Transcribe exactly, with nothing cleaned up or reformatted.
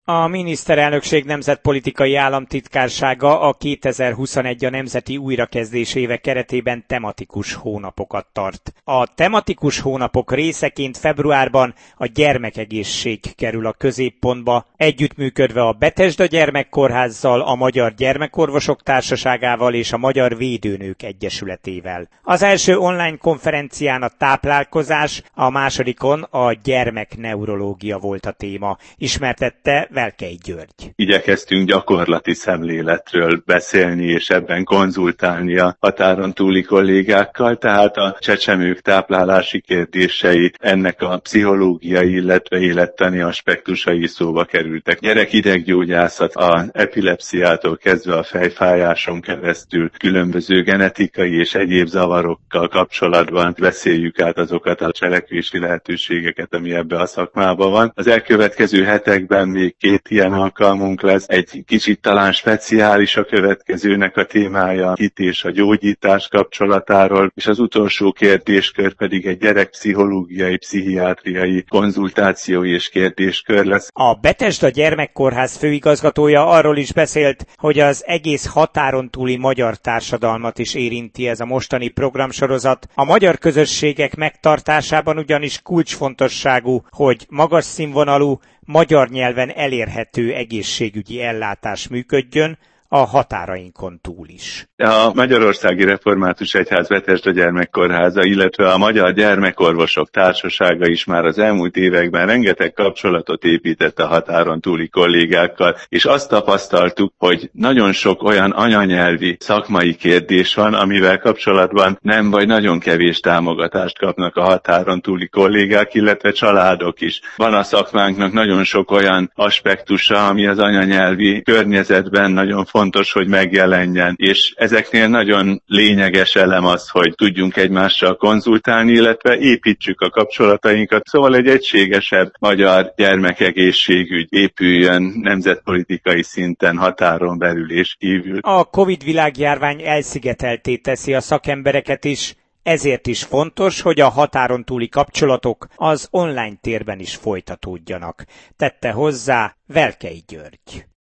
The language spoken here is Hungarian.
A miniszterelnökség nemzetpolitikai államtitkársága a kétezer-huszonegy a nemzeti újrakezdés éve keretében tematikus hónapokat tart. A tematikus hónapok részeként februárban a gyermekegészség kerül a középpontba, együttműködve a Betesda Gyermekkórházzal, a Magyar Gyermekorvosok Társaságával és a Magyar Védőnők Egyesületével. Az első online konferencián a táplálkozás, a másodikon a gyermekneurológia volt a téma. Ismertette Velkei György. Igyekeztünk gyakorlati szemléletről beszélni és ebben konzultálni a határon túli kollégákkal, tehát a csecsemők táplálási kérdései, ennek a pszichológiai, illetve élettani aspektusai szóba kerültek. Gyerekideggyógyászat, az epilepsziától kezdve a fejfájáson keresztül különböző genetikai és egyéb zavarokkal kapcsolatban beszéljük át azokat a cselekvési lehetőségeket, ami ebbe a szakmában van. Az elkövetkező hetekben még két ilyen alkalmunk lesz. Egy kicsit talán speciális a következőnek a témája, a hit és a gyógyítás kapcsolatáról, és az utolsó kérdéskör pedig egy gyerekpszichológiai, pszichiátriai konzultáció és kérdéskör lesz. A Betesda Gyermekkórház főigazgatója arról is beszélt, hogy az egész határon túli magyar társadalmat is érinti ez a mostani programsorozat. A magyar közösségek megtartásában ugyanis kulcsfontosságú, hogy magas színvonalú, magyar nyelven elérhető egészségügyi ellátás működjön a határainkon túl is. A Magyarországi Református Egyház Betesda Gyermekkórháza, illetve a Magyar Gyermekorvosok Társasága is már az elmúlt években rengeteg kapcsolatot épített a határon túli kollégákkal, és azt tapasztaltuk, hogy nagyon sok olyan anyanyelvi szakmai kérdés van, amivel kapcsolatban nem vagy nagyon kevés támogatást kapnak a határon túli kollégák, illetve családok is. Van a szakmánknak nagyon sok olyan aspektusa, ami az anyanyelvi környezetben nagyon fontos, hogy megjelenjen, és ezeknél nagyon lényeges elem az, hogy tudjunk egymással konzultálni, illetve építsük a kapcsolatainkat, szóval egy egységesebb magyar gyermekegészségügy épüljön nemzetpolitikai szinten, határon belül és kívül. A Covid világjárvány elszigetelté teszi a szakembereket is, ezért is fontos, hogy a határon túli kapcsolatok az online térben is folytatódjanak, tette hozzá Velkei György.